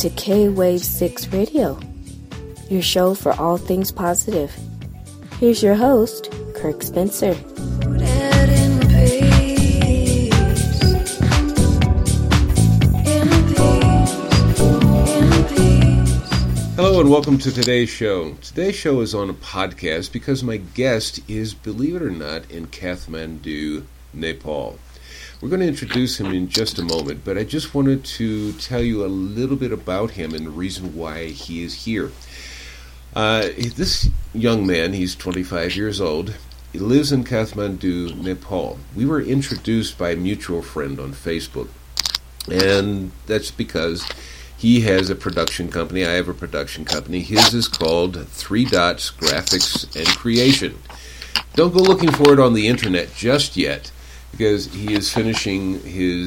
to K-Wave 6 Radio, your show for all things positive. Here's your host, Kirk Spencer. Hello and welcome to today's show. Today's show is on a podcast because my guest is, believe it or not, in Kathmandu, Nepal. We're going to introduce him in just a moment, but I just wanted to tell you a little bit about him and the reason why he is here. This young man, he's 25 years old. He lives in Kathmandu, Nepal. We were introduced by a mutual friend on Facebook, and that's because he has a production company. I have a production company. His is called 3 Dots Graphics and Creation. Don't go looking for it on the internet just yet, because he is finishing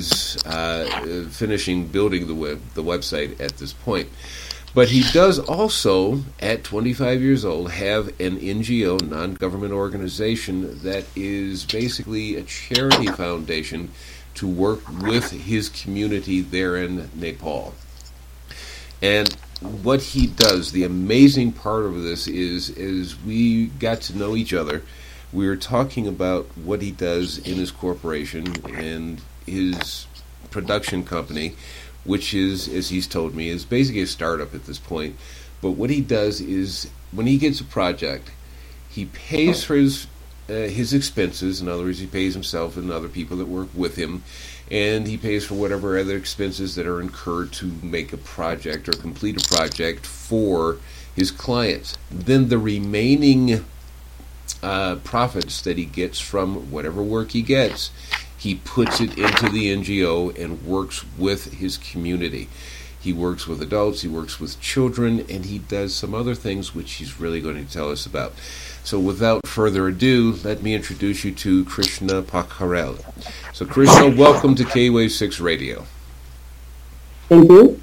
building the website at this point. But he does also, at 25 years old, have an NGO, non-government organization, that is basically a charity foundation to work with his community there in Nepal. And what he does, the amazing part of this is we got to know each other. We were talking about what he does in his corporation and his production company, which is, as he's told me, is basically a startup at this point. But what he does is, when he gets a project, he pays for his expenses. In other words, he pays himself and other people that work with him, and he pays for whatever other expenses that are incurred to make a project or complete a project for his clients. Then the remaining profits that he gets from whatever work he gets, he puts it into the NGO and works with his community. He works with adults, he works with children, and he does some other things which he's really going to tell us about. So without further ado, let me introduce you to Krishna Pakharel. So Krishna, welcome to K-Wave 6 Radio. Thank you.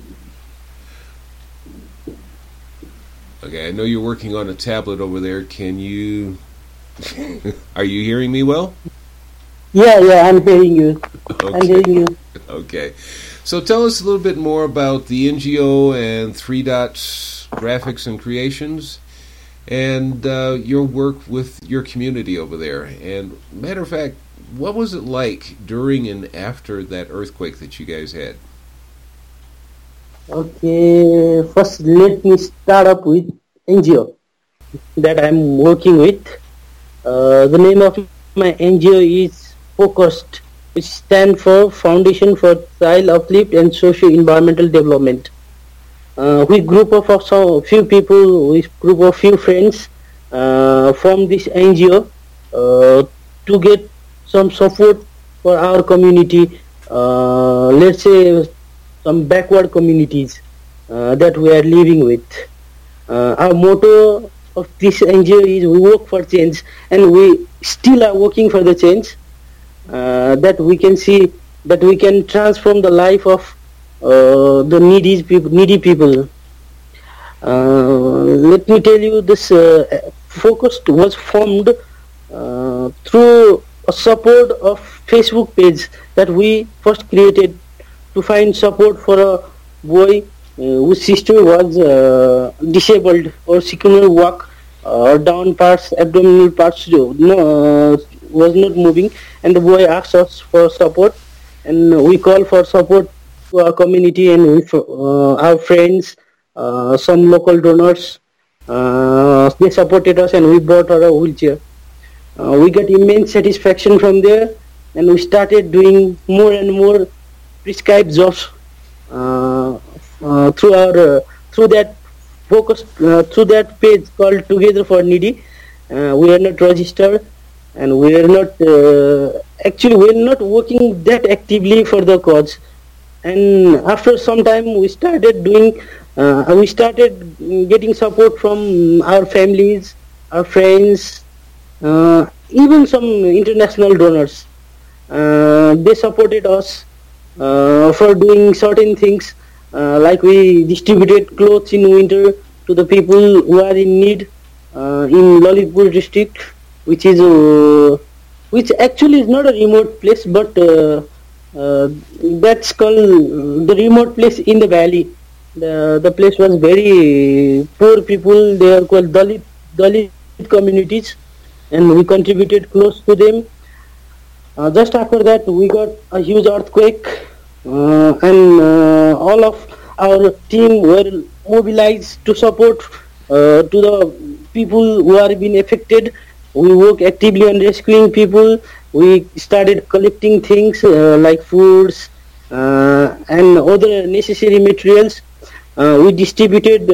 Okay, I know you're working on a tablet over there. Can you... Are you hearing me well? Yeah, I'm hearing you. Okay. I'm hearing you. Okay. So tell us a little bit more about the NGO and 3 Dots Graphics and Creations and your work with your community over there. And matter of fact, what was it like during and after that earthquake that you guys had? Okay, first let me start up with NGO that I'm working with. The name of my NGO is FOCUST, which stands for Foundation for Child Uplift and Socio-Environmental Development. We group of few people, we group of few friends from this NGO to get some support for our community, let's say some backward communities that we are living with. Our motto of this NGO is we work for change, and we still are working for the change that we can see, that we can transform the life of the needy people. Let me tell you, this focus was formed through a support of Facebook page that we first created to find support for a boy whose sister was disabled, or she couldn't walk, down parts, abdominal parts was not moving, and the boy asked us for support, and we call for support to our community and with our friends, some local donors. They supported us, and we bought her a wheelchair. We got immense satisfaction from there, and we started doing more and more prescribed jobs through that focus, through that page called Together for Needy. We are not registered, and we are not working that actively for the cause. And after some time, we started getting support from our families, our friends, even some international donors. They supported us for doing certain things, like we distributed clothes in winter to the people who are in need in Lalitpur district, which actually is not a remote place, but that's called the remote place in the valley. The place was very poor people. They are called Dalit communities, and we contributed close to them. Just after that, we got a huge earthquake, and all of our team were mobilized to support to the people who are being affected. We work actively on rescuing people. We started collecting things like foods and other necessary materials. We distributed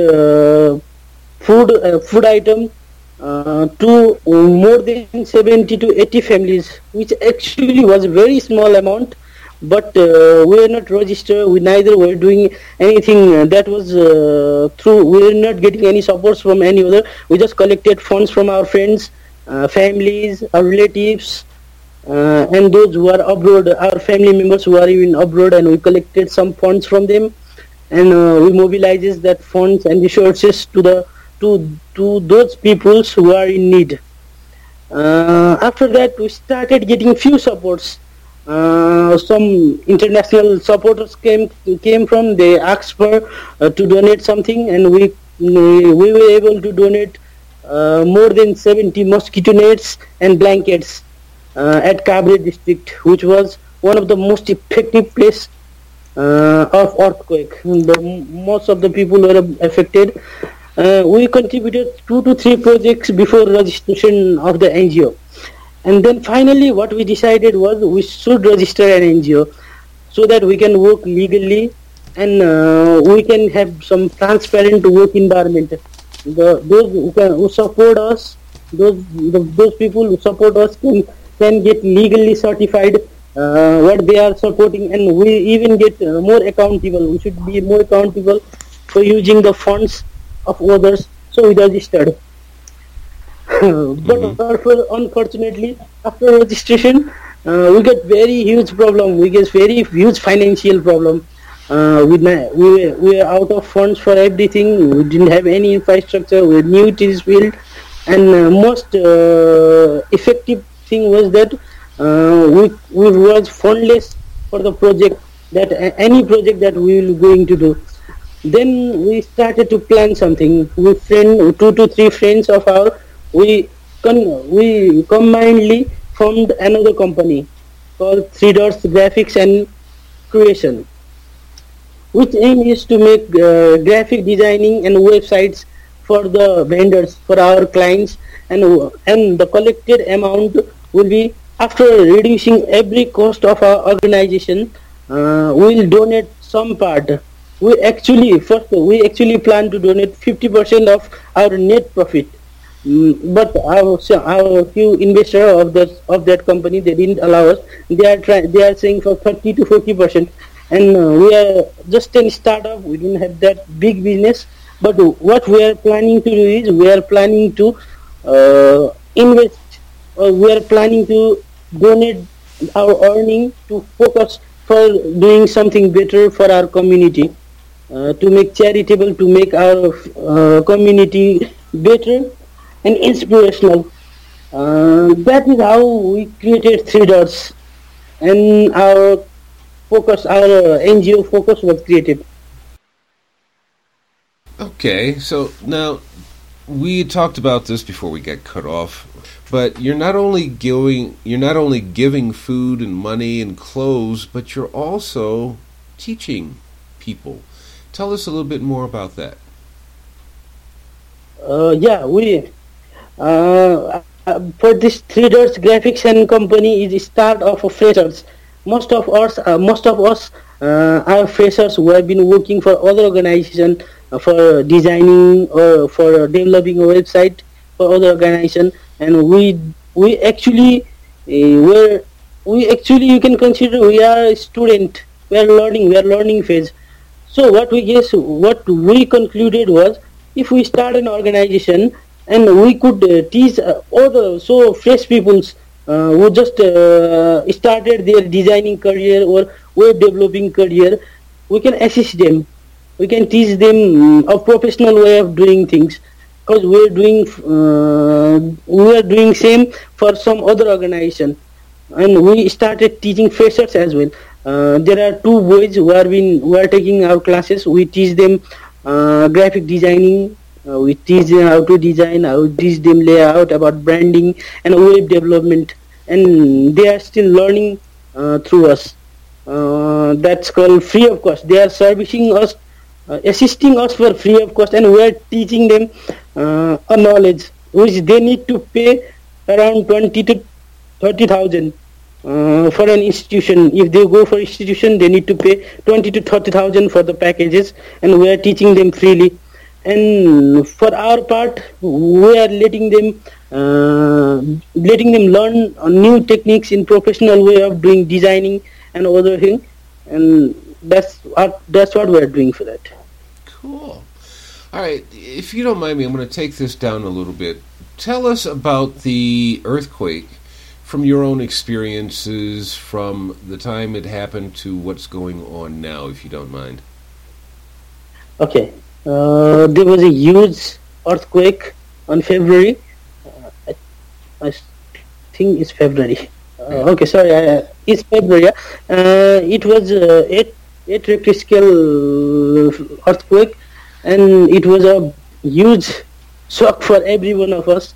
food item to more than 70 to 80 families, which actually was a very small amount. But we were not registered. We neither were doing anything that was through. We were not getting any supports from any other. We just collected funds from our friends, families, our relatives, and those who are abroad, our family members who are even abroad, and we collected some funds from them, and we mobilizes that funds and resources to those peoples who are in need. After that, we started getting few supports. Some international supporters came from. They asked for to donate something, and we were able to donate more than 70 mosquito nets and blankets at Kabre district, which was one of the most effective place of earthquake. Most of the people were affected. We contributed 2 to 3 projects before registration of the NGO. And then finally what we decided was we should register an NGO so that we can work legally and we can have some transparent work environment. Those who support us, those people who support us can get legally certified what they are supporting, and we even get more accountable. We should be more accountable for using the funds of others. So we registered. But unfortunately, after registration, we got very huge problem. We get very huge financial problem. We were out of funds for everything. We didn't have any infrastructure. We were new to this field, and most effective thing was that we was fundless for the project, that any project that we will going to do. Then we started to plan something. We 2 to 3 friends of our, we combinedly formed another company called 3 Dots Graphics and Creation, which aim is to make graphic designing and websites for the vendors, for our clients, and the collected amount will be, after reducing every cost of our organization, we will donate some part. We actually plan to donate 50% of our net profit. But our few investors of that company, they didn't allow us. They are saying for 30 to 40%, and we are just a startup. We didn't have that big business. But what we are planning to do is we are planning to invest, or we are planning to donate our earning to focus for doing something better for our community, to make charitable, to make our community better and inspirational. That is how we created 3 Dots, and our NGO focus was created. Okay, so now we talked about this before we got cut off, but you're not only giving food and money and clothes, but you're also teaching people. Tell us a little bit more about that. For this 3 Dots Graphics and Company is the start of freshers. Most of us are freshers who have been working for other organizations for designing or for developing a website for other organization, and we actually you can consider we are a student. We are learning phase. So what we concluded was, if we start an organization and we could teach other fresh peoples who just started their designing career or web developing career, we can assist them. We can teach them a professional way of doing things, because we are doing same for some other organization, and we started teaching freshers as well. There are two boys who are taking our classes. We teach them graphic designing. We teach them how to design. How we teach them layout, about branding and web development, and they are still learning through us. That's called free of cost. They are servicing us, assisting us for free of cost, and we are teaching them a knowledge which they need to pay around 20 to 30,000 for an institution. If they go for institution, they need to pay 20 to 30,000 for the packages, and we are teaching them freely. And for our part, we are letting them learn new techniques in professional way of doing designing and other thing, and that's what we are doing for that. Cool. All right, if you don't mind me, I'm going to take this down a little bit. Tell us about the earthquake from your own experiences, from the time it happened to what's going on now, if you don't mind. Okay. There was a huge earthquake on February. I think it's February. Okay, sorry, it's February. It was 8 Richter scale earthquake, and it was a huge shock for every one of us.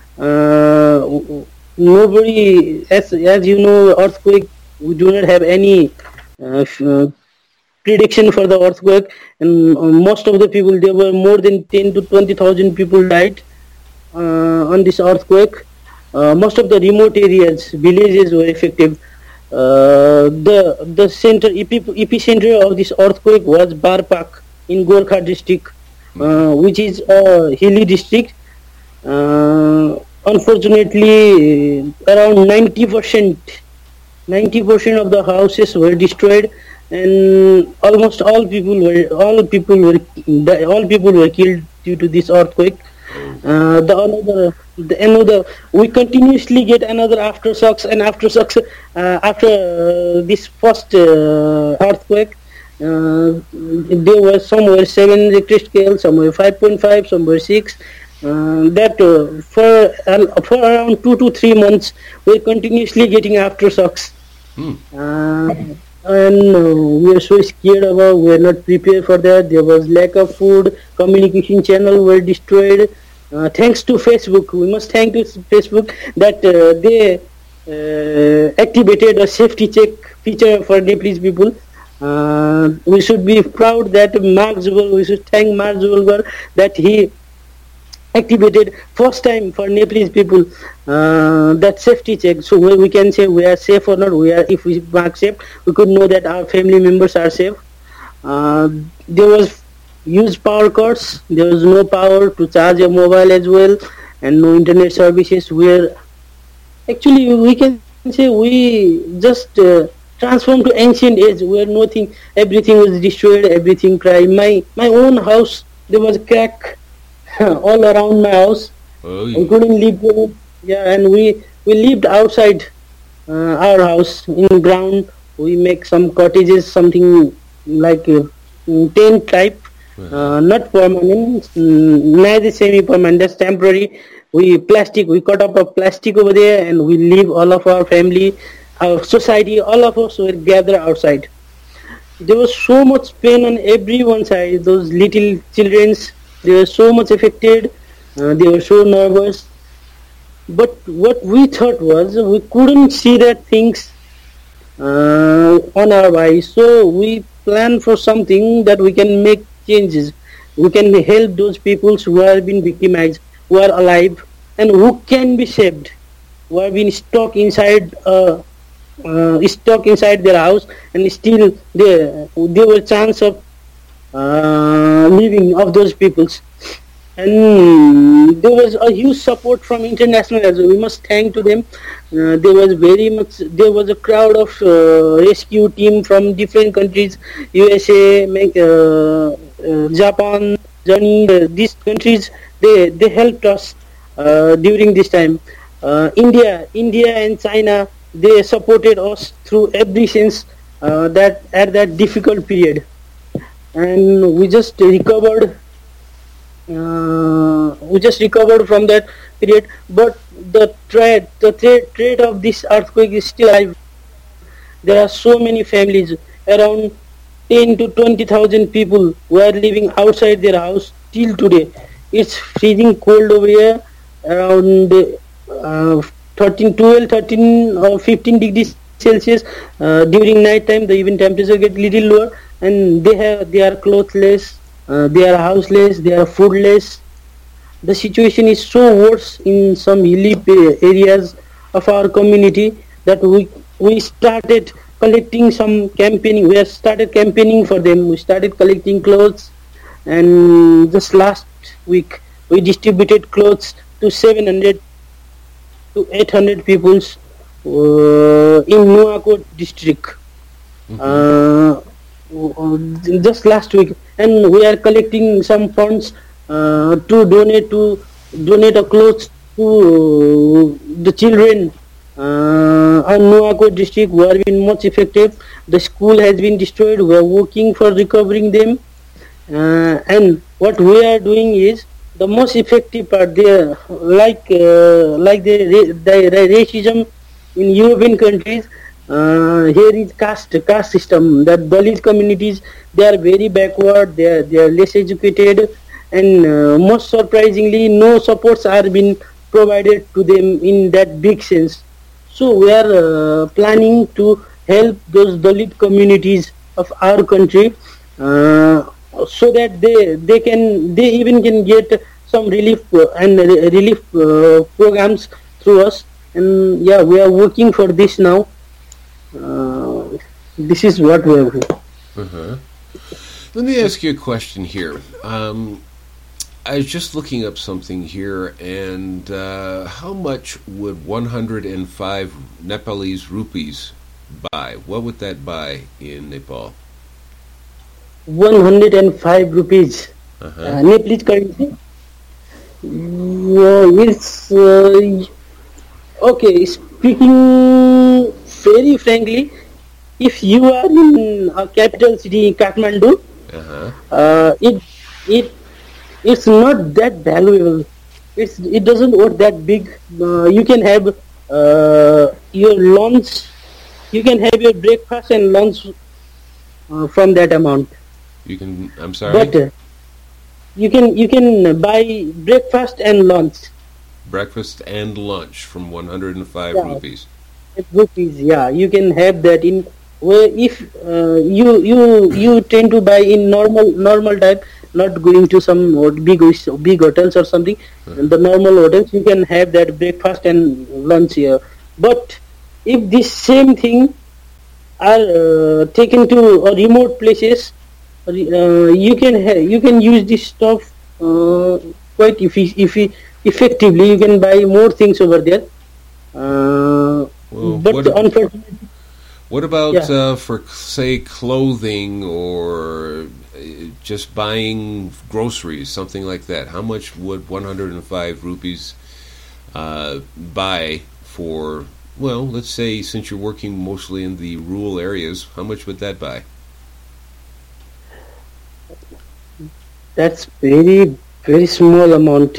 Nobody, as you know, earthquake, we do not have any prediction for the earthquake, and most of the people, there were more than 10 to 20,000 people died on this earthquake. Most of the remote areas, villages were affected. The center, epicenter of this earthquake was Barpak in Gorkha district, which is a hilly district. Unfortunately, around 90% of the houses were destroyed, and almost all people were killed due to this earthquake. We continuously get another aftershocks after this first earthquake. There were some were 7 Richter scale, some were 5.5, some were 6. For around 2 to 3 months, we're continuously getting aftershocks. And we are so scared about, we are not prepared for that. There was lack of food, communication channels were destroyed. Thanks to Facebook, we must thank to Facebook that they activated a safety check feature for Nepalese people. We should be proud that we should thank Mark Zuckerberg that he activated first time for Nepalese people that safety check, so we can say we are safe or not. If we mark safe, we could know that our family members are safe. There was huge power cuts. There was no power to charge a mobile as well, and no internet services. Actually, we can say we just transformed to ancient age where nothing, everything was destroyed, everything cried. My own house, there was a crack all around my house. We couldn't live there. Yeah, and we lived outside our house in ground. We make some cottages, something like tent type, not permanent, neither semi-permanent, that's temporary. We cut up a plastic over there, and we live, all of our family, our society, all of us were gathered outside. There was so much pain on everyone's side. Those little children's, they were so much affected. They were so nervous. But what we thought was, we couldn't see that things on our eyes. So we planned for something that we can make changes. We can help those people who have been victimized, who are alive, and who can be saved, who have been stuck inside their house, and still there were chance of living of those peoples. And there was a huge support from international as well. We must thank to them. There was a crowd of rescue team from different countries, USA, Japan, Germany. These countries, they helped us during this time. India and China, they supported us through every sense that at that difficult period, and we just recovered. From that period, but the threat of this earthquake is still alive. there are so many families, around 10 to 20,000 people who are living outside their house till today. It's freezing cold over here, around 13 or 15 degrees Celsius. During night time, the even temperature get little lower, and they are clothless, they are houseless, they are foodless. The situation is so worse in some hilly areas of our community that we started collecting some campaigning. We have started campaigning for them. We started collecting clothes, and just last week we distributed clothes to 700 to 800 peoples in Nuwakot district. Just last week, and we are collecting some funds to donate a clothes to the children on Nuwakot district who have been much affected. The school has been destroyed. We are working for recovering them, and what we are doing is the most effective part there, like the racism in European countries. Here is caste system. That Dalit communities, they are very backward. They are less educated, and most surprisingly, no supports are being provided to them in that big sense. So we are planning to help those Dalit communities of our country, so that they even can get some relief programs through us. And yeah, we are working for this now. This is what we are doing. Let me ask you a question here. I was just looking up something here, and how much would 105 Nepalese rupees buy? What would that buy in Nepal? 105 rupees. Nepalese currency. It's okay. Speaking very frankly, if you are in a capital city, Kathmandu, it's not that valuable. It doesn't work that big. You can have your lunch, you can have your breakfast and lunch from that amount. You can. I'm sorry. But you can buy breakfast and lunch. Breakfast and lunch from 105 rupees. Rupees, yeah. You can have that in. Where if you tend to buy in normal type, not going to some big hotels or something. In the normal hotels, you can have that breakfast and lunch here. But if this same thing are taken to remote places, you can use this stuff quite effectively. You can buy more things over there. But unfortunately. What about for, say, clothing or just buying groceries, something like that? How much would 105 rupees buy for, well, let's say, since you're working mostly in the rural areas, how much would that buy? That's very, very small amount.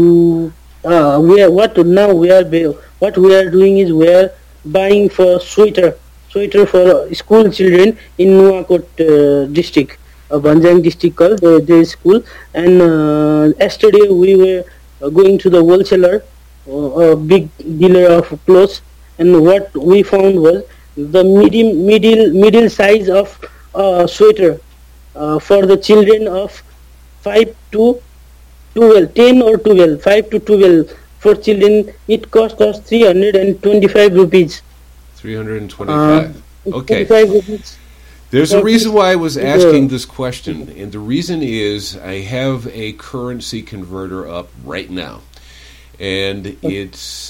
What we are doing is we are buying for sweater for school children in Nuwakot district, Banjang district called the school. And yesterday we were going to the wholesaler, a big dealer of clothes, and what we found was the middle size of sweater for the children of 5 to 12, 10 or 12, 5 to 12 for children. It cost us 325 rupees. 325. Okay. There's a reason why I was asking this question, and the reason is I have a currency converter up right now, and it's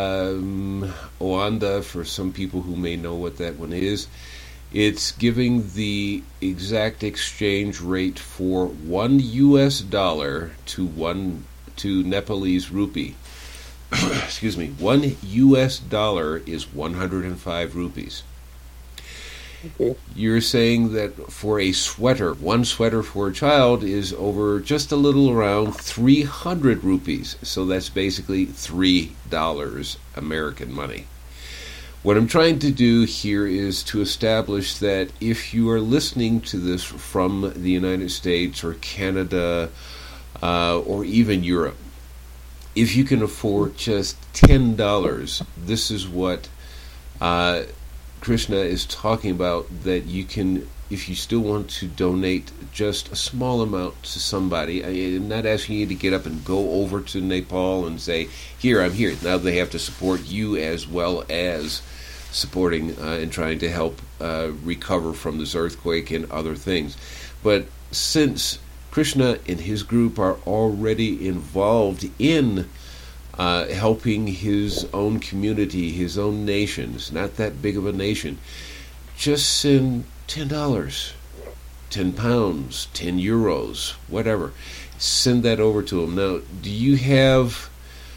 Oanda for some people who may know what that one is. It's giving the exact exchange rate for $1 to Nepalese rupee. Excuse me, $1 is 105 rupees. Okay. You're saying that for a sweater, one sweater for a child is over just a little around 300 rupees. So that's basically $3 American money. What I'm trying to do here is to establish that if you are listening to this from the United States or Canada or even Europe, if you can afford just $10, this is what Krishna is talking about, that you can, if you still want to donate just a small amount to somebody. I'm not asking you to get up and go over to Nepal and say, here, I'm here. Now they have to support you as well as supporting and trying to help recover from this earthquake and other things. But since Krishna and his group are already involved in helping his own community, his own nation, it's not that big of a nation, just send $10, 10 pounds, 10 euros, whatever. Send that over to him. Now, do you have,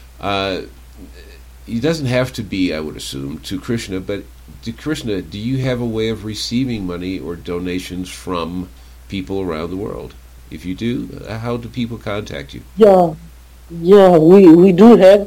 it doesn't have to be, I would assume, to Krishna, but to Krishna, do you have a way of receiving money or donations from people around the world? If you do, how do people contact you? Yeah, we do have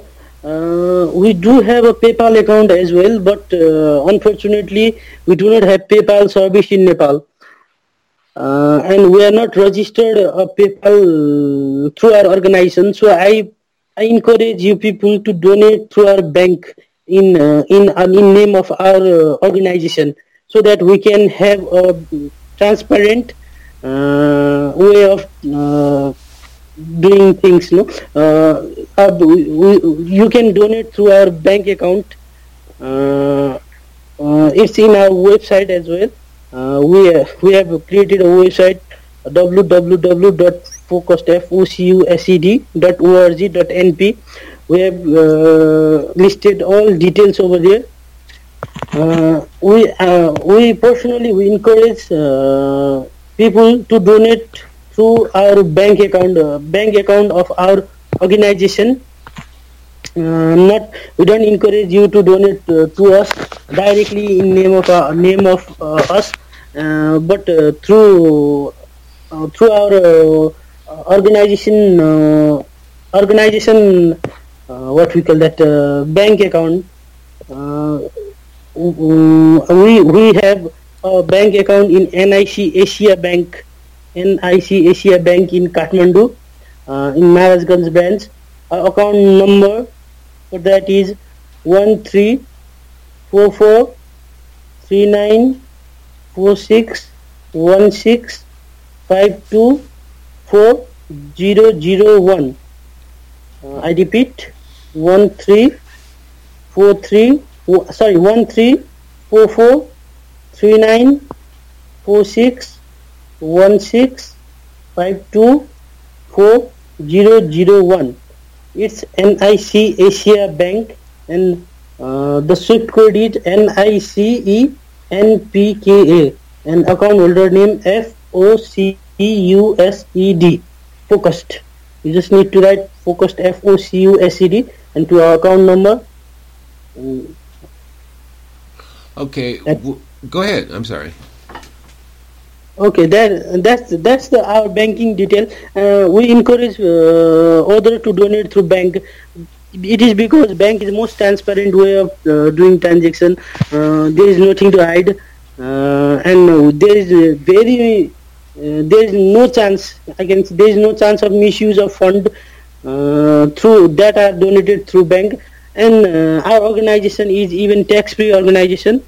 a PayPal account as well, but unfortunately we do not have PayPal service in Nepal, and we are not registered a PayPal through our organization. So I encourage you people to donate through our bank in name of our organization, so that we can have a transparent way of doing things. You can donate through our bank account. It's in our website as well. We have created a website, www.focusedfocused.org.np. We have listed all details over there. We personally encourage people to donate through our bank account of our organization. We don't encourage you to donate to us directly in name of us, but through our organization, what we call that, bank account. We have a bank account in NIC Asia Bank in Kathmandu, in Maharajganj branch. Our account number for that is 13443946524001. I repeat, 13443946524001. It's NIC Asia Bank, and the SWIFT code is NICENPKA, and account holder name FOCUSED, Focused. You just need to write Focused, FOCUSED, and to our account number. Okay, go ahead. I'm sorry. Okay, that's our banking detail. We encourage others to donate through bank. It is because bank is the most transparent way of doing transaction. There is nothing to hide, and there is no chance. There is no chance of misuse of fund through that are donated through bank. And our organization is even tax-free organization.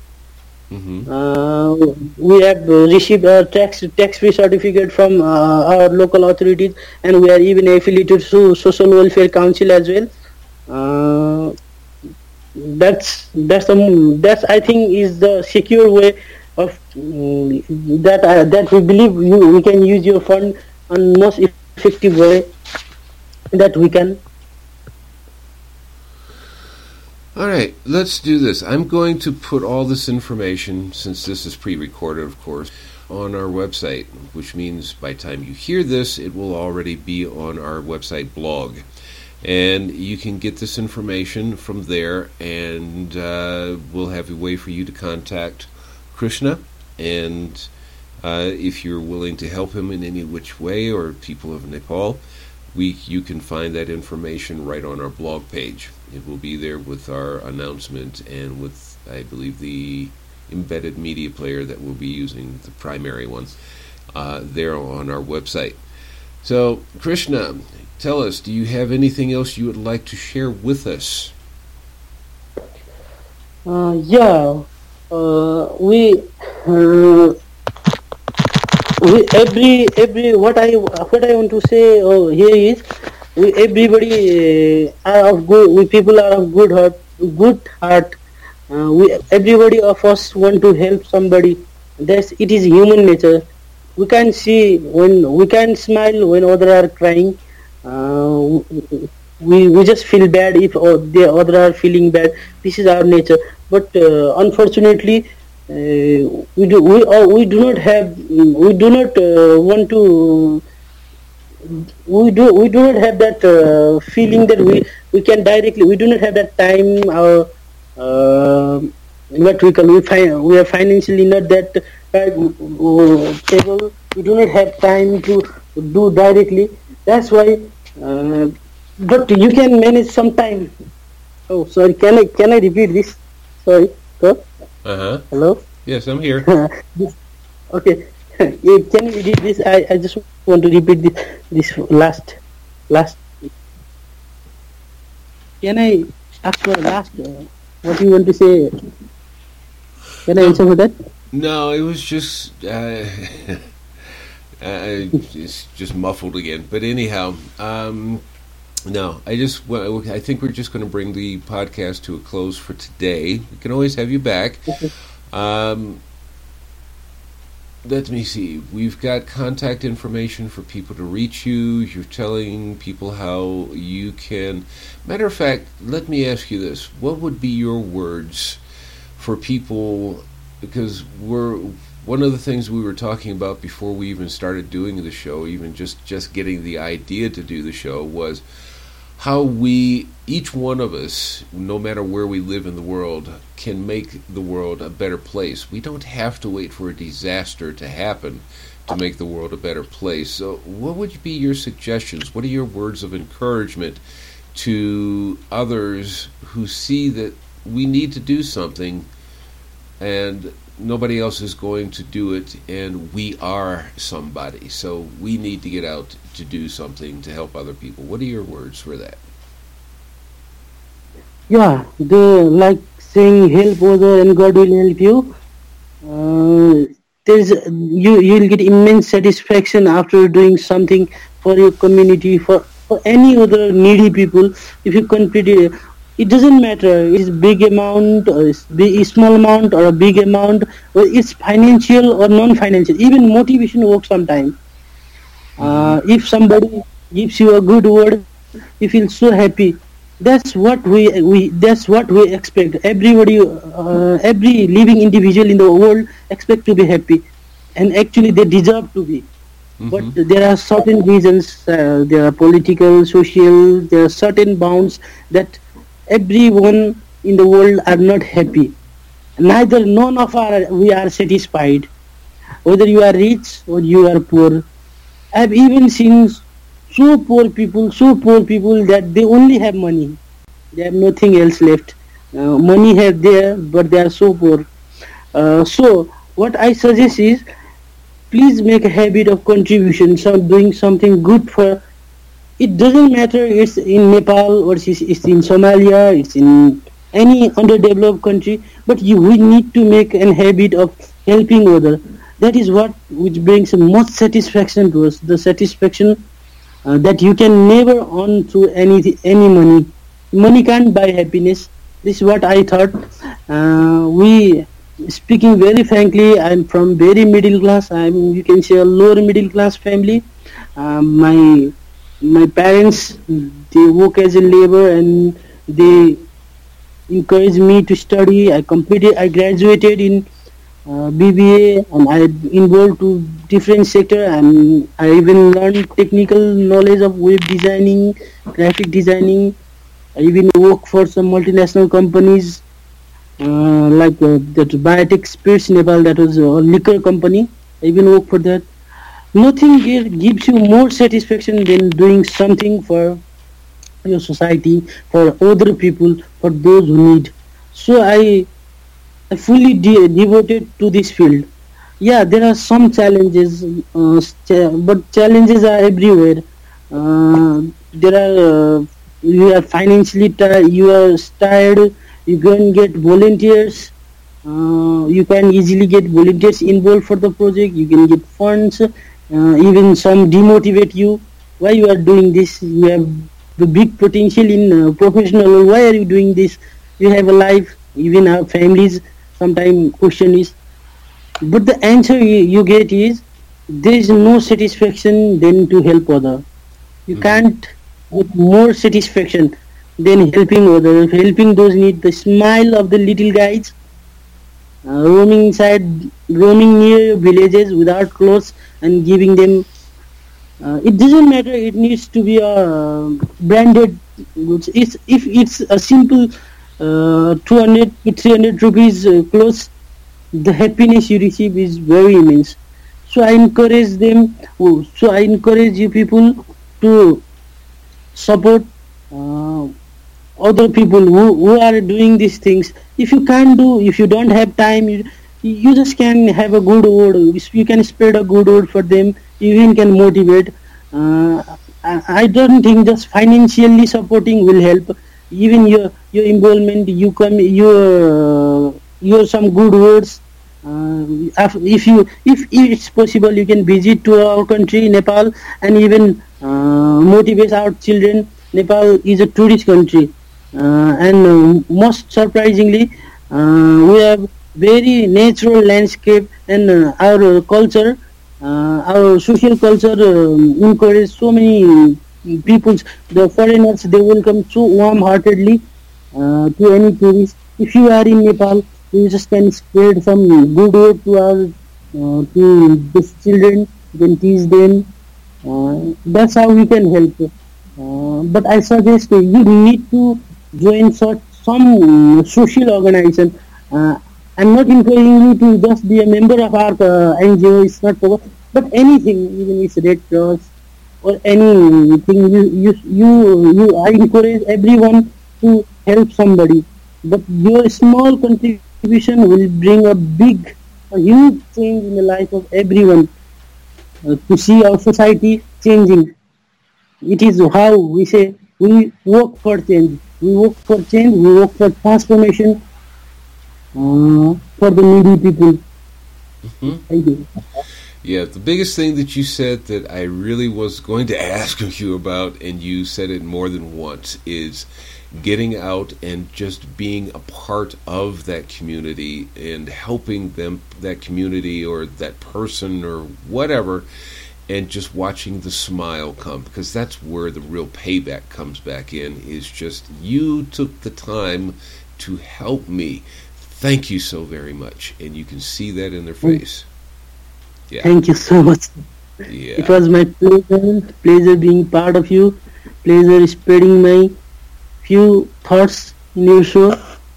We have received a tax-free certificate from our local authorities, and we are even affiliated to Social Welfare Council as well. That's I think is the secure way of that we believe we can use your fund on most effective way that we can. All right, let's do this. I'm going to put all this information, since this is pre-recorded, of course, on our website, which means by the time you hear this, it will already be on our website blog. And you can get this information from there, and we'll have a way for you to contact Krishna. And if you're willing to help him in any which way, or people of Nepal, you can find that information right on our blog page. It will be there with our announcement and with, I believe, the embedded media player that we'll be using, the primary one, there on our website. So, Krishna, tell us, do you have anything else you would like to share with us? Every what I want to say here is everybody are of good. We people are of good heart. Everybody of us want to help somebody. It is human nature. We can see we can smile when others are crying. We just feel bad if the others are feeling bad. This is our nature. But unfortunately, we do not have that feeling that we can directly. We do not have that time. We are financially not that able. We do not have time to do directly. That's why. But you can manage some time. Oh, sorry. Can I repeat this? Sorry. Hello. Yes, I'm here. Okay. Can you repeat this? I just want to repeat this last. Can I ask for last? What do you want to say? Can I answer for that? No, it was just it's just muffled again. But anyhow, no, I think we're just going to bring the podcast to a close for today. We can always have you back. Let me see. We've got contact information for people to reach you. You're telling people how you can. Matter of fact, let me ask you this. What would be your words for people? Because one of the things we were talking about before we even started doing the show, even just getting the idea to do the show, was how each one of us, no matter where we live in the world, can make the world a better place. We don't have to wait for a disaster to happen to make the world a better place. So what would be your suggestions? What are your words of encouragement to others who see that we need to do something and nobody else is going to do it, and we are somebody, so we need to get out to do something to help other people? What are your words for that? Yeah, like saying help other and God will help you. You'll get immense satisfaction after doing something for your community, for any other needy people. If you complete it, it doesn't matter. It's big amount, or it's small amount, or a big amount, or it's financial or non-financial. Even motivation works sometimes. If somebody gives you a good word, you feel so happy. That's what we expect. Everybody, every living individual in the world expect to be happy, and actually they deserve to be. But there are certain reasons. There are political, social. There are certain bounds that everyone in the world are not happy. None of we are satisfied. Whether you are rich or you are poor. I have even seen so poor people that they only have money. They have nothing else left. Money have there, but they are so poor. So what I suggest is, please make a habit of contribution, doing something good for. It doesn't matter it's in Nepal or it's in Somalia, it's in any underdeveloped country, but we need to make a habit of helping others. That is which brings the most satisfaction to us. The satisfaction that you can never earn through any money. Money can't buy happiness. This is what I thought. Speaking very frankly, I'm from very middle class. You can say a lower middle class family. My parents, they work as a labor and they encouraged me to study. I graduated in BBA, and I involved to different sector, and I even learned technical knowledge of web designing, graphic designing. I even work for some multinational companies that Biotech Spirits Nepal, that was a liquor company. I even work for that. Nothing gives you more satisfaction than doing something for your society, for other people, for those who need. So I fully devoted to this field. Yeah, there are some challenges, but challenges are everywhere. There are you are financially tired, you are tired. You can get volunteers. You can easily get volunteers involved for the project. You can get funds. Even some demotivate you. Why you are doing this? You have the big potential in professional. Why are you doing this? You have a life. Even our families sometimes question is. But the answer you get is there is no satisfaction than to help other. You can't get more satisfaction than helping others, helping those need the smile of the little guys roaming near villages without clothes and giving them. It doesn't matter. It needs to be a branded goods. If it's a simple 200 to 300 rupees clothes, the happiness you receive is very immense. So I encourage them. So I encourage you people to support other people who are doing these things. If you can't do, if you don't have time, you just can have a good word. You can spread a good word for them. You even can motivate. I don't think just financially supporting will help. Even your involvement, your some good words. If it's possible, you can visit to our country, Nepal, and even motivate our children. Nepal is a tourist country, and most surprisingly, we have very natural landscape, and our culture, our social culture encourage so many people. The foreigners, they welcome so warm-heartedly to any tourist. If you are in Nepal, you just can spread some good word to our to these children. You can teach them. That's how we can help. But I suggest you need to join some social organization. I'm not encouraging you to just be a member of our NGO. It's not proper, but anything, even if it's Red Cross or anything, I encourage everyone to help somebody. But your small contribution will bring a huge change in the life of everyone. To see our society changing. It is how we say we work for change. We work for change. We work for transformation for the needy people. Thank you. Yeah, the biggest thing that you said that I really was going to ask you about, and you said it more than once, is getting out and just being a part of that community and helping them, that community or that person or whatever, and just watching the smile come, because that's where the real payback comes back in, is just you took the time to help me. Thank you so very much. And you can see that in their face. Yeah. Thank you so much. Yeah. It was my pleasure being part of you, pleasure spreading my few thoughts in your show.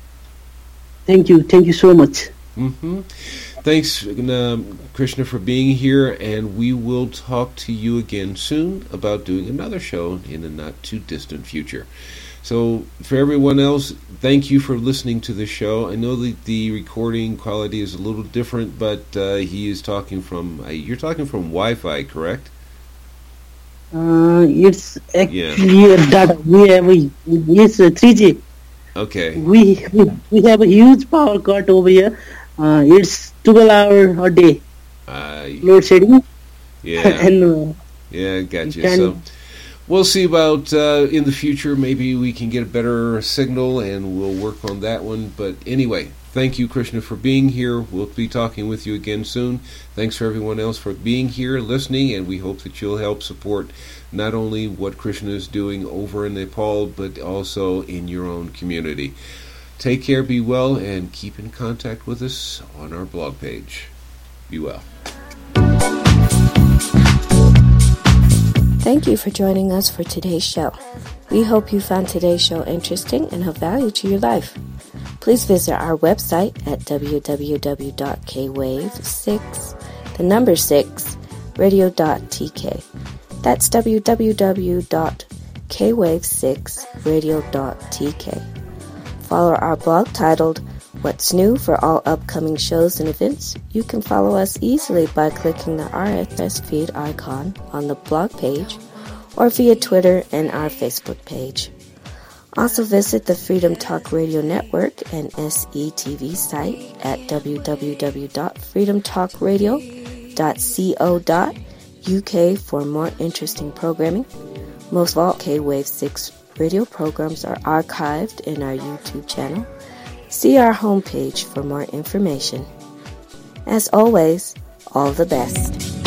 Thank you so much. Thanks, Krishna, for being here, and we will talk to you again soon about doing another show in a not too distant future. So for everyone else, thank you for listening to the show. I know that the recording quality is a little different, but he is talking from, you're talking from Wi-Fi, correct? It's actually a data. It's 3G. Okay. We have a huge power cut over here. It's 12 hours a day. Load shedding. Yeah. And yeah, gotcha. So we'll see about in the future. Maybe we can get a better signal, and we'll work on that one. But anyway, thank you, Krishna, for being here. We'll be talking with you again soon. Thanks for everyone else for being here, listening, and we hope that you'll help support not only what Krishna is doing over in Nepal, but also in your own community. Take care, be well, and keep in contact with us on our blog page. Be well. Thank you for joining us for today's show. We hope you found today's show interesting and of value to your life. Please visit our website at www.kwave6, www.kwave6radio.tk. That's www.kwave6radio.tk. Follow our blog titled What's New for all upcoming shows and events. You can follow us easily by clicking the RSS feed icon on the blog page or via Twitter and our Facebook page. Also visit the Freedom Talk Radio Network and SETV site at www.freedomtalkradio.co.uk for more interesting programming. Most of all K-Wave 6 radio programs are archived in our YouTube channel. See our homepage for more information. As always, all the best.